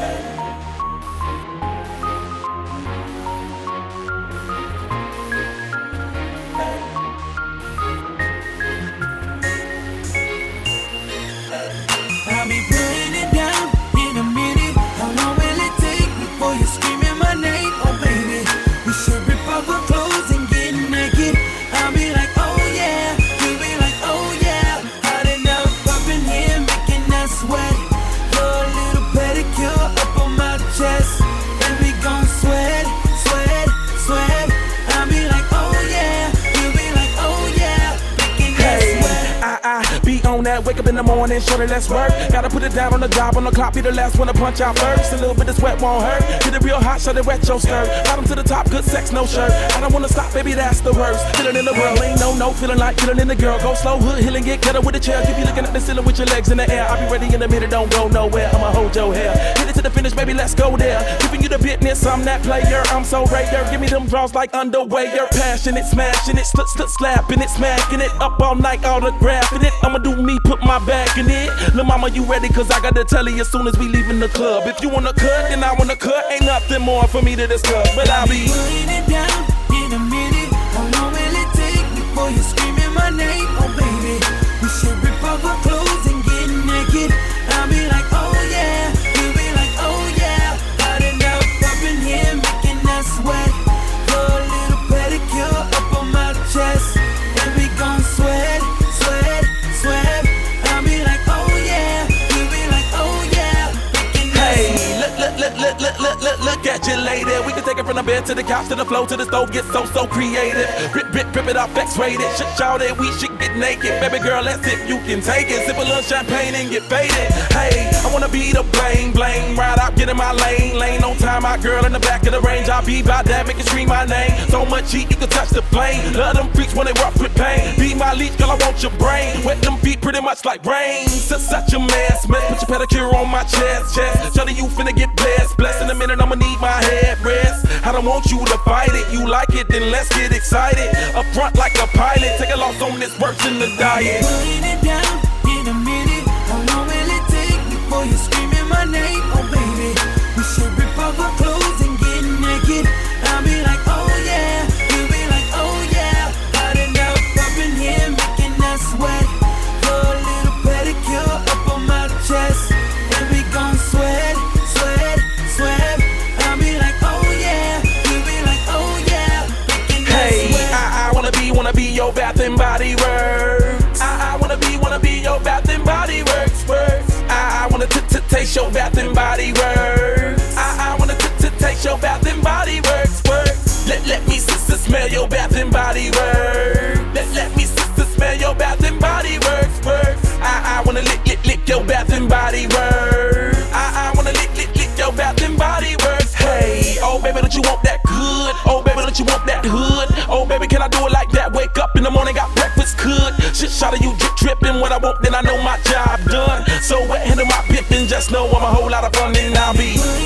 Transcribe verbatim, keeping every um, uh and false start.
I'll be putting it down in a minute. How long will it take before you're screaming my name? Oh baby, we should rip off our clothes and get naked. I'll be like, oh yeah, you'll be like, oh yeah. Hot enough up in here, making us sweat. Your little pedicure up on my chest, and we gon' sweat, sweat, sweat. I'll be like, oh yeah, you'll be like, oh yeah, making us sweat. I, I be on that, wake up in the morning, shorty, let's work. Gotta put it down on the job, on the clock, be the last one to punch out first. A little bit of sweat won't hurt. Get it real hot, shut it wet your skirt. Bottom to the top, good sex, no shirt. I don't wanna stop, baby, that's the worst. Feeling in the world, ain't no no, feeling like feeling in the girl. Go slow, hood, hill and get cut up with a chair. You be looking at the ceiling with your legs in the air. I'll be ready in a minute, don't go nowhere. I'ma hold your hair. Get it to the finish, baby, let's go there. Giving you the business, I'm that player. I'm so rare. Give me them draws like underwear. You're passionate, smashing it, slut, slut, slapping it, smacking it up all night, autographing it. I'ma do me, put my back in it. Lil' mama, you ready? Cause I gotta tell you as soon as we leaving the club. If you wanna cut, then I wanna cut. Ain't nothing more for me to discuss. But I'll be putting it down in a minute. How long will it take before you're screaming my name? Oh baby, we should rip off our clothes and get naked. I'll be like, oh yeah, you'll be like, oh yeah. Hot enough up in here, making us sweat. Your little pedicure up on my chest, and we gon' sweat, sweat, sweat. I'll be like, oh yeah, you'll be like, oh yeah, making us hey, sweat. look, look, look, look, look, look, look at you, lady. We can take it from the bed to the couch to the floor to the stove. Get so, so creative. Rip, rip, rip it off, X-rated. Shit, y'all that we should get naked. Baby girl, let's see if you can take it. Sip a little champagne and get faded. Hey, I wanna be the bling, bling. Ride out, get in my lane, lane. No time, my girl in the back of the range. I'll be by that, make it scream my name. So much heat, you can touch the flame. Love them freaks when they rough with pain. Be my leech, girl, I want your brain. Wet them feet pretty much like rain. Such, such a mess, mess. Put your pedicure on my chest, chest. Tell you finna get blessed. Blessed in a minute, I'ma need my head rest. I don't want you to fight it. You like it, then let's get excited. Up front like a pilot. Take a loss on this, works in the diet. Putting it down in a minute. How long will it take before you're screaming my name? Oh baby, we should rip off our clothes and get naked. I'll be like, oh yeah, you'll be like, oh yeah. Hot enough up in here, making us sweat. Your little pedicure up on my chest, and we gon' sweat, sweat, sweat. I'll be like, oh yeah, you'll be like, oh yeah, making us Hey, sweat. I, I wanna be, wanna be your Bath and Body Works. I, I wanna be, wanna be your Bath and Body Works, works. I, I wanna t t taste your Bath and Body Works. I, I wanna t t taste your Bath and Body Works, works. Let let me s s smell your Bath and Body Works. Let let me s s smell your Bath and Body Works, works. I, I wanna lick lick lick your Bath and Body Works. I, I wanna lick lick lick your Bath and Body Works. Hey, oh baby, don't you want that good? Oh baby, don't you want that hood? Oh baby, can I do it like that? Wake up in the morning, got breakfast cooked. Shit, shot of you drip tripping. What I want, then I know my job done. So wet, handle my pippin'. Just know I'm a whole lot of fun, and I'll be